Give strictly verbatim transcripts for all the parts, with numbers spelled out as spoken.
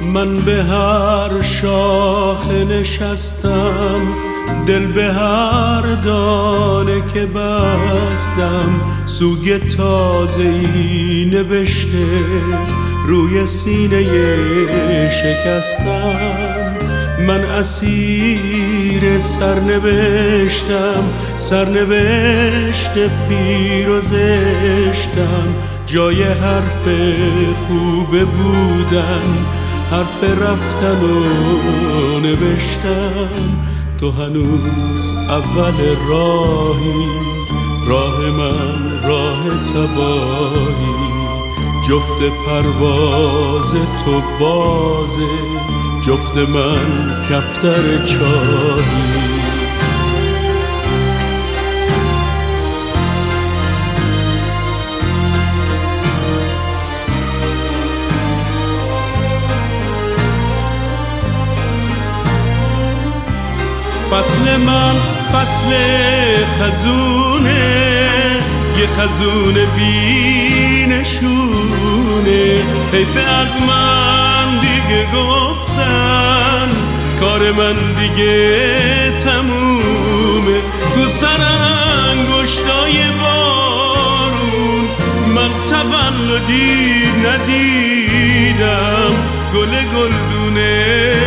من به هر شاخه نشستم، دل به هر دانه که بستم، سوگ تازه‌ای نوشته روی سینه شکستم. من اسیر سرنوشتم، سرنوشت پیر و زشتم، جای حرف خوب بودن حرف رفتن و نوشتم. تو هنوز اول راهی، راه من راه تباهی، جفت پرواز تو بازه، جفت من کفتر چاهی. فصل من فصل خزونه، یه خزون بی نشونه، حیف از من دیگه گفتن، کار من دیگه تمومه. تو سرانگشتای بارون من تولدی ندیدم، گل گلدونه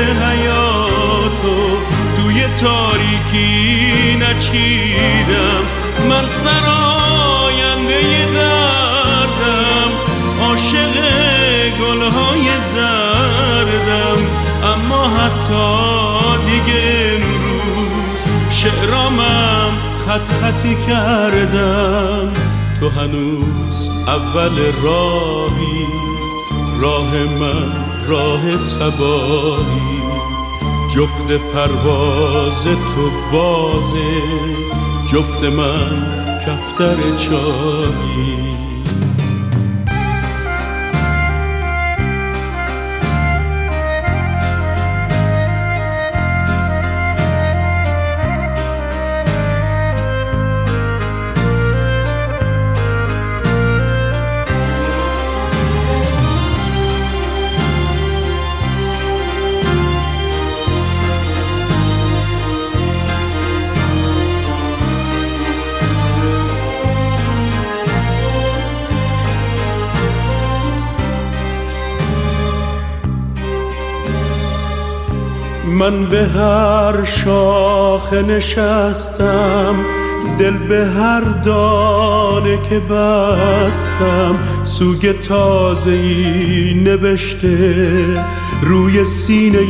حیاتو توی تاریکی نچیدم. من سراینده دردم، عاشق گلهای زردم، اما حتی دیگه امروز شعرامم خط خطی کردم. تو هنوز اول راهی، راه من راه تباهی، جفت پرواز تو بازه، جفت من کفتر چاهی. من به هر شاخه نشستم، دل به هر دانه که بستم، سوگ تازه‌ای نوشته روی سینه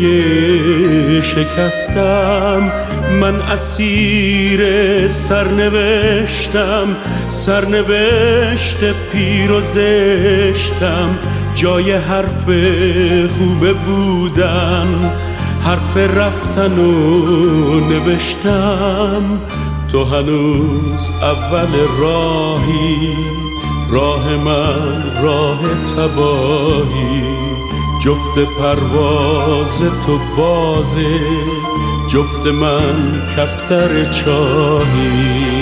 شکستم. من اسیر سرنوشتم، سرنوشت پیر و زشتم، جای حرف خوب بودن حرف رفتن و نوشتم. تو هنوز اول راهی، راه من راه تباهی، جفت پرواز تو بازه، جفت من کفتر چاهی.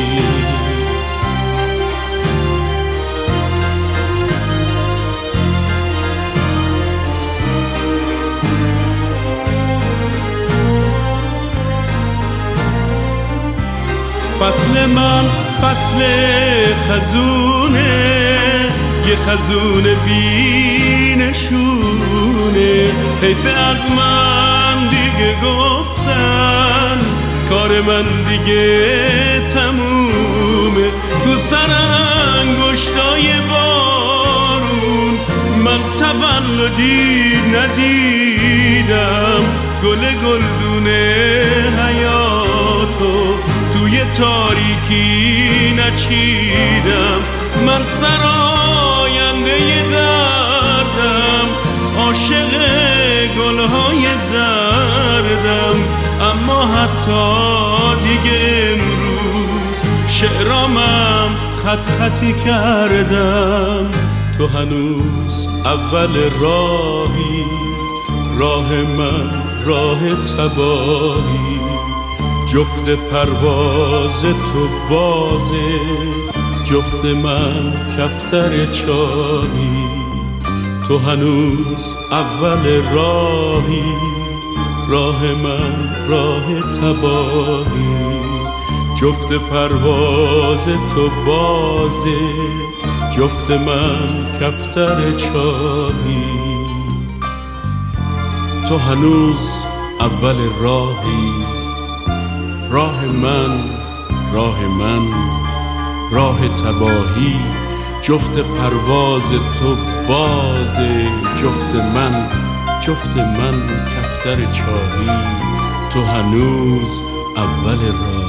فصل من فصل خزونه، یه خزون بی نشونه، حیف از من دیگه گفتن، کار من دیگه تمومه. تو سرانگشتای بارون من تولدی ندیدم، گل گلدونه حیاتو توی تاریکی نچیدم. من سراینده دردم، عاشق گلهای زردم، اما حتی دیگه امروز شعرامم خط خطی کردم. تو هنوز اول راهی، راه من راه تباهی، جفت پرواز تو بازه، جفت من کفتر چاهی. تو هنوز اول راهی، راه من راه تباهی، جفت پرواز تو بازه، جفت من کفتر چاهی. تو هنوز اول راهی، راه من راه من راه تباهی، جفت پرواز تو بازه، جفت من جفت من کفتر چاهی. تو هنوز اول راه.